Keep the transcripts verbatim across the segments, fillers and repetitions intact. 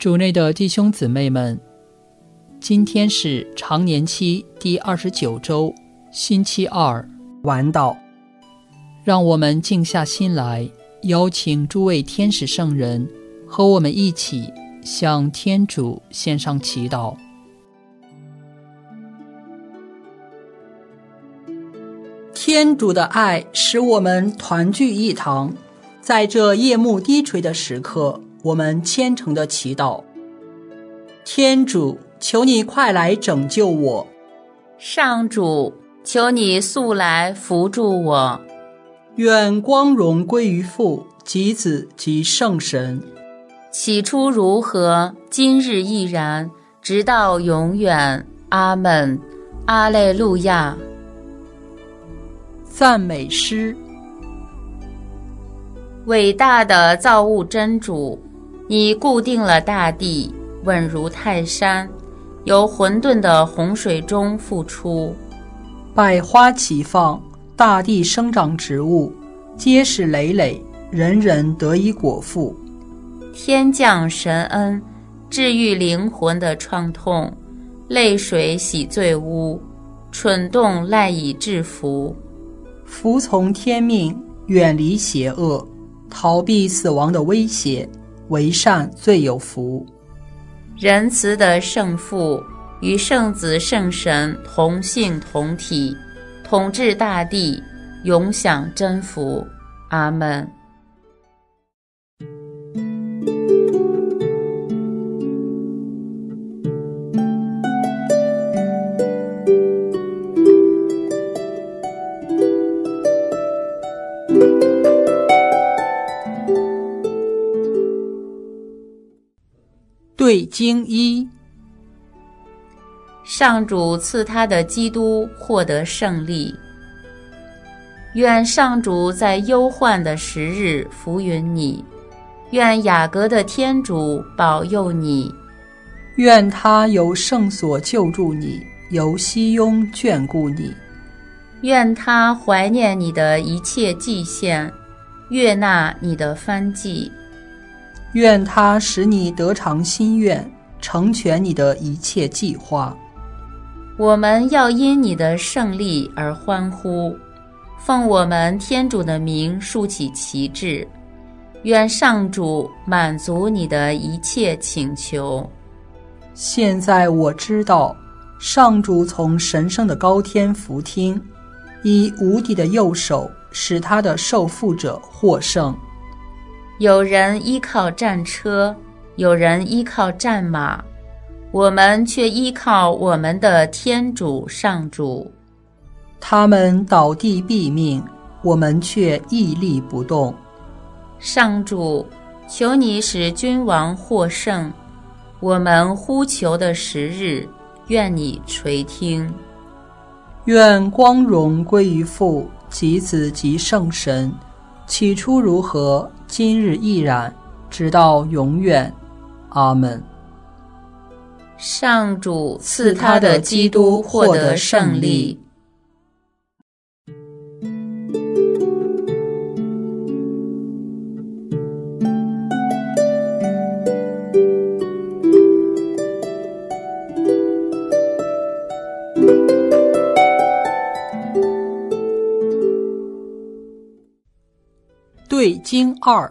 主内的弟兄姊妹们，今天是常年期第二十九周，星期二， 晚祷。 让我们静下心来，邀请诸位天使圣人和我们一起向天主献上祈祷。 天主的爱使我们团聚一堂，在这夜幕低垂的时刻，我们虔诚的祈祷。天主，求你快来拯救我。 上主，求你速来扶助我。 愿光荣归于父及子及圣神。 起初如何，今日亦然，直到永远。阿们。阿肋路亚。 赞美诗。 伟大的造物真主，你固定了大地，稳如泰山，由混沌的洪水中复出。 百花齐放，大地生长植物，结实累累，人人得以果腹。 天降神恩，治愈灵魂的创痛，泪水洗罪污，蠢动赖以制服。 服从天命，远离邪恶，逃避死亡的威胁，为善最有福。 仁慈的圣父与圣子圣神同性同体，统治大地，永享真福。阿们。 对经一。 上主赐他的基督获得胜利。愿上主在忧患的时日扶允你，愿雅各的天主保佑你， 愿他由圣所救助你，由熙雍眷顾你， 愿他怀念你的一切祭献，悦纳你的燔祭， 愿他使你得偿心愿，成全你的一切计划。 我们要因你的胜利而欢呼，奉我们天主的名竖起旗帜，愿上主满足你的一切请求。 现在我知道，上主从神圣的高天俯听，以无敌的右手使他的受缚者获胜。 有人依靠战车，有人依靠战马，我们却依靠我们的天主上主。 他们倒地毙命，我们却屹立不动。 上主，求你使君王获胜，我们呼求的时日，愿你垂听。 愿光荣归于父及子及圣神，起初如何，今日亦然，直到永远。阿们。 上主赐他的基督获得胜利。 对经二。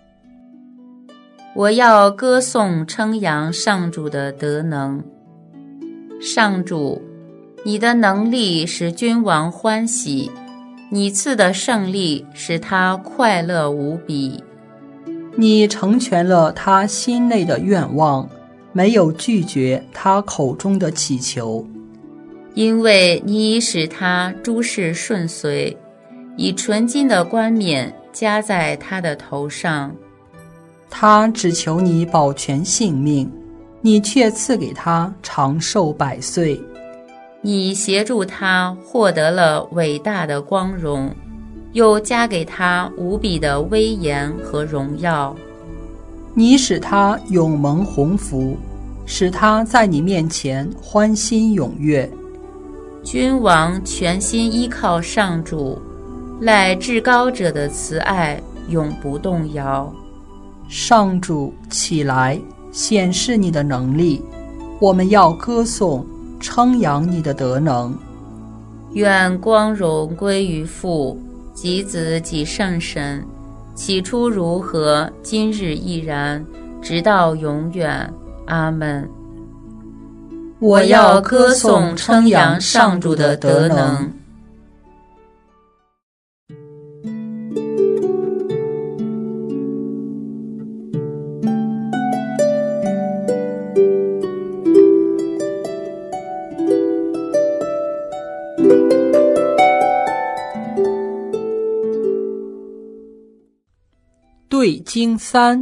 我要歌颂称扬上主的德能。上主，你的能力使君王欢喜，你赐的胜利使他快乐无比。 你成全了他心内的愿望，没有拒绝他口中的祈求。 因为你已使他诸事顺遂，以纯金的冠冕加在他的头上。 他只求你保全性命，你却赐给他长寿百岁。 你协助他获得了伟大的光荣，又加给他无比的威严和荣耀。 你使他永蒙鸿福，使他在你面前欢欣踊跃。 君王全心依靠上主，赖至高者的慈爱永不动摇。 上主起来， 显示你的能力，我们要歌颂、称扬你的德能。 愿光荣归于父、及子、及圣神，起初如何，今日亦然，直到永远。阿们。我要歌颂、称扬上主的德能。 对经三。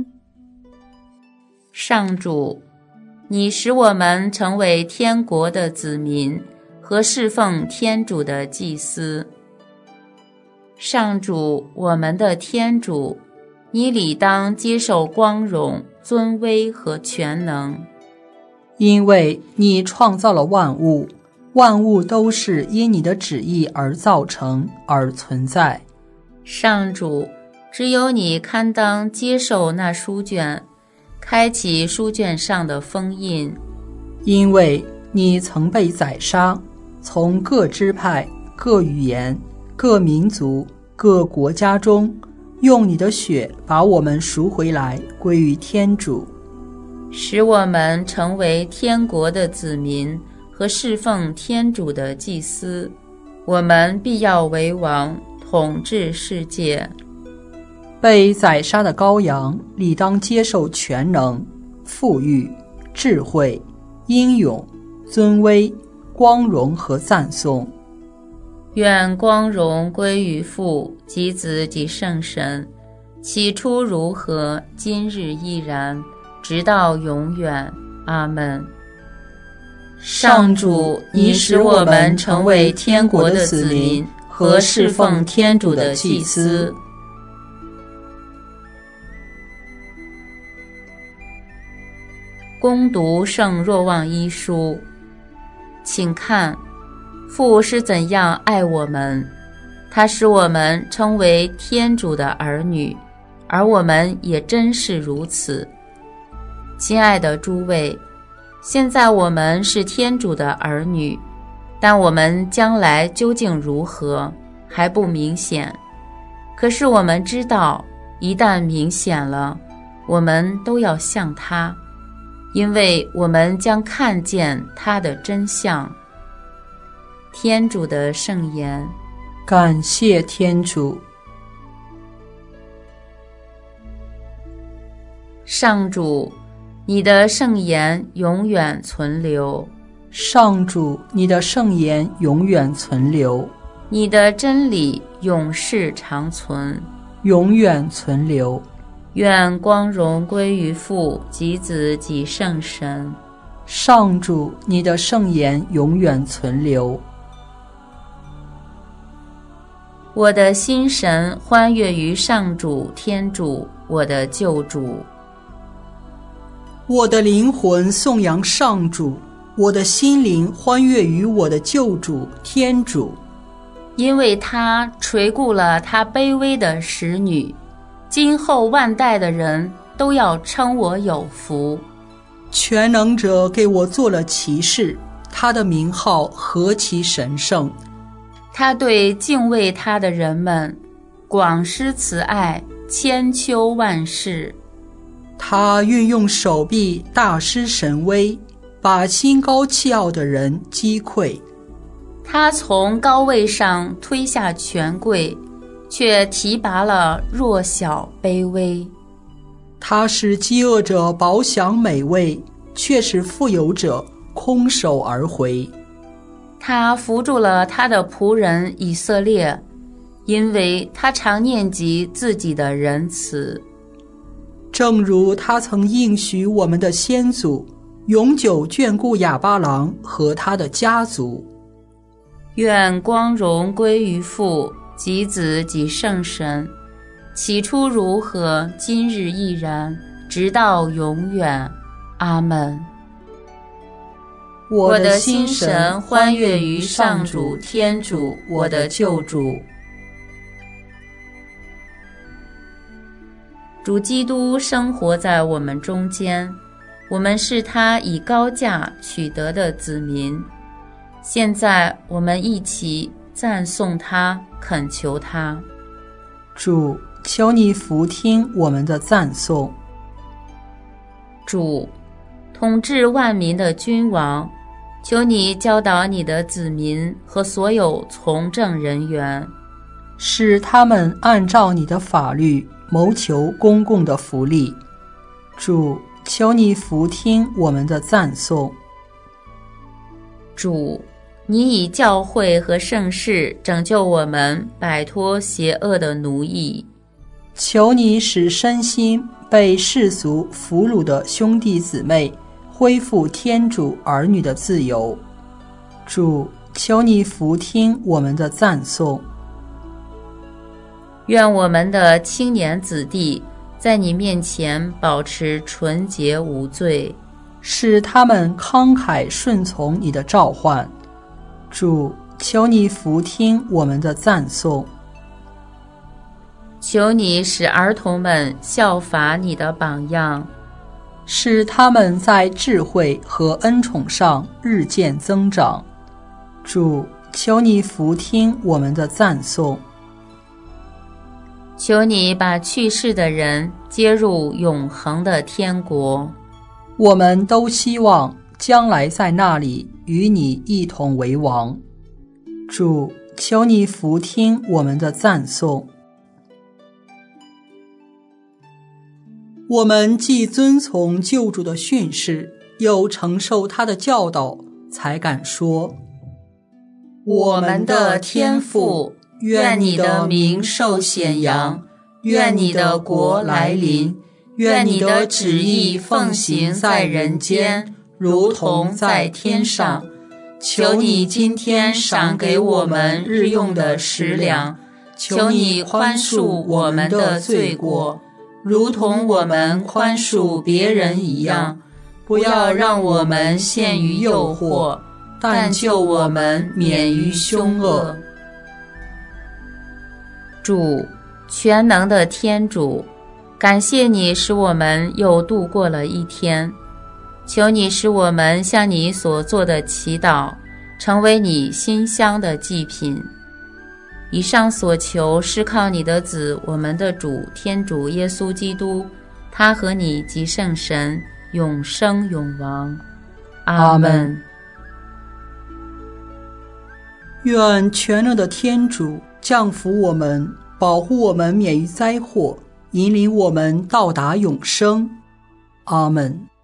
上主，你使我们成为天国的子民和侍奉天主的祭司。上主，我们的天主，你理当接受光荣、尊威和全能， 因为你创造了万物，万物都是因你的旨意而造成而存在。 上主，只有你堪当接受那书卷，开启书卷上的封印， 因为你曾被宰杀，从各支派、各语言、各民族、各国家中，用你的血把我们赎回来，归于天主， 使我们成为天国的子民和侍奉天主的祭司。我们必要为王，统治世界。 被宰杀的羔羊理当接受全能、富裕、智慧、英勇、尊威、光荣和赞颂。 愿光荣归于父、及子、及圣神，起初如何，今日亦然，直到永远。阿们。上主，你使我们成为天国的子民和侍奉天主的祭司。恭读圣若望一书。请看，父是怎样爱我们，他使我们称为天主的儿女，而我们也真是如此。亲爱的诸位，现在我们是天主的儿女，但我们将来究竟如何，还不明显。可是我们知道，一旦明显了，我们都要像他，因为我们将看见他的真相。天主的圣言。 感谢天主。 上主，你的圣言永远存留。 上主，你的圣言永远存留。 你的真理永世长存。 永远存留。 愿光荣归于父、及子、及圣神。 上主，你的圣言永远存留。 我的心神欢悦于上主天主，我的救主。 我的灵魂颂扬上主，我的心灵欢悦于我的救主天主， 因为他垂顾了他卑微的使女，今后万代的人都要称我有福。 全能者给我做了骑士，他的名号何其神圣。 他对敬畏他的人们广施慈爱，千秋万世。 他运用手臂大施神威，把心高气傲的人击溃。 他从高位上推下权贵，却提拔了弱小卑微。 他使饥饿者饱享美味，却使富有者空手而回。 他扶助了他的仆人以色列，因为他常念及自己的仁慈。 正如他曾应许我们的先祖，永久眷顾亚巴郎和他的家族。 愿光荣归于父、及子、及圣神，起初如何，今日亦然，直到永远。阿们。我的心神欢悦于上主天主，我的救主。主基督生活在我们中间， 我们是他以高价取得的子民。现在我们一起赞颂他，恳求他。 主，求你俯听我们的赞颂。 主，统治万民的君王，求你教导你的子民和所有从政人员， 使他们按照你的法律谋求公共的福利。主，求你俯听我们的赞颂。 主，你以教会和圣事拯救我们，摆脱邪恶的奴役。 求你使身心被世俗俘虏的兄弟姊妹恢复天主儿女的自由。主，求你俯听我们的赞颂。 愿我们的青年子弟在你面前保持纯洁无罪， 使他们慷慨顺从你的召唤。主，求你俯听我们的赞颂。 求你使儿童们效法你的榜样， 使他们在智慧和恩宠上日渐增长。主，求你俯听我们的赞颂。 求你把去世的人接入永恒的天国。 我们都希望将来在那里与你一同为王。主，求你俯听我们的赞颂。我们既遵从救主的训示，又承受他的教导，才敢说： 我们的天父，愿你的名受显扬，愿你的国来临，愿你的旨意奉行在人间，如同在天上。求你今天赏给我们日用的食粮，求你宽恕我们的罪过，如同我们宽恕别人一样。不要让我们陷于诱惑，但救我们免于凶恶。主，全能的天主，感谢你使我们又度过了一天。求你使我们向你所做的祈祷成为你馨香的祭品。以上所求是靠你的子，我们的主天主耶稣基督，他和你及圣神永生永王。阿们。 愿全能的天主降福我们，保护我们免于灾祸，引领我们到达永生。阿们。